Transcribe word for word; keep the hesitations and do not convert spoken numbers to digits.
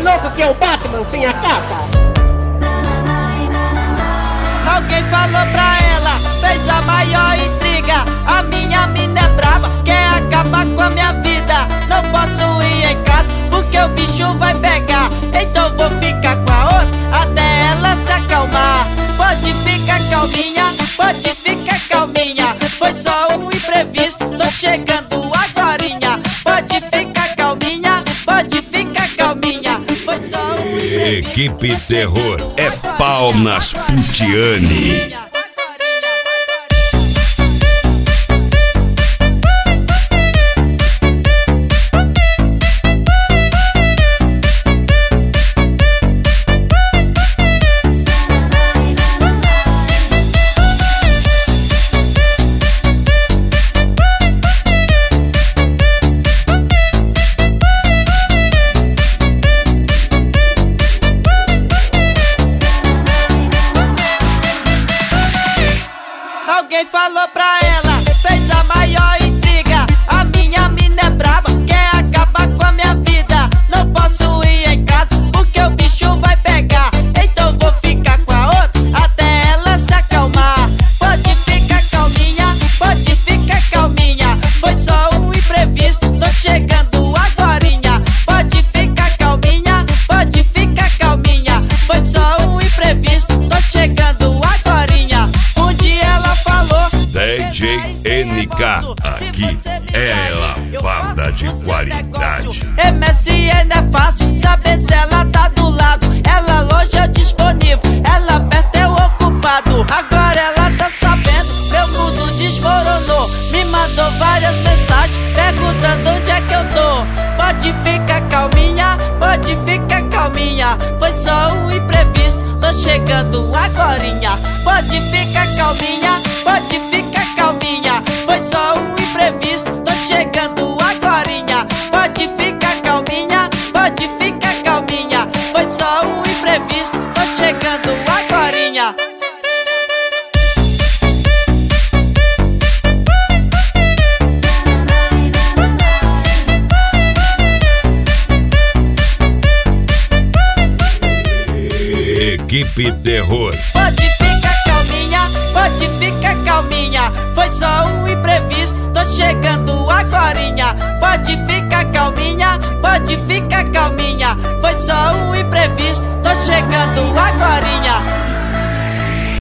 louco que é o Batman sem a capa. Alguém falou pra ela, fez a maior intriga. A minha mina é braba, quer acabar com a minha vida. Não posso ir em casa porque o bicho vai pegar. Então vou ficar com a outra até ela se acalmar. Pode ficar calminha, pode ficar calminha. Foi só um imprevisto, tô chegando agorinha. Pode ficar calminha, pode ficar calminha. Foi só um imprevisto. Equipe Terror é pau nas Putiane. Alguém falou pra ela, fez a maior intriga. A minha mina é braba, quer acabar com a minha vida. Não posso ir em casa porque o bicho vai pegar. Então vou ficar com a outra até ela se acalmar. Pode ficar calminha, pode ficar calminha. Foi só um imprevisto, tô chegando agorinha. Pode ficar calminha, pode ficar calminha. Foi só um imprevisto, tô chegando agorinha. Um dia ela falou, D J N K, aqui é a banda de qualidade. M S N é fácil saber se ela tá do lado. Ela longe é disponível, ela perto é o ocupado. Agora ela tá sabendo, meu mundo desmoronou. Me mandou várias mensagens perguntando onde é que eu tô. Pode ficar calminha, pode ficar calminha. Foi só um imprevisto, tô chegando agorinha. Pode ficar calminha, pode ficar calminha. Foi só um imprevisto, tô chegando agorinha. Pode ficar calminha, pode ficar calminha. Foi só um imprevisto, tô chegando agorinha. Equipe Terror. Pode ficar calminha, pode ficar calminha. Foi só um imprevisto, tô chegando agorinha. Pode ficar calminha, pode ficar calminha. Foi só um imprevisto, tô chegando agorinha.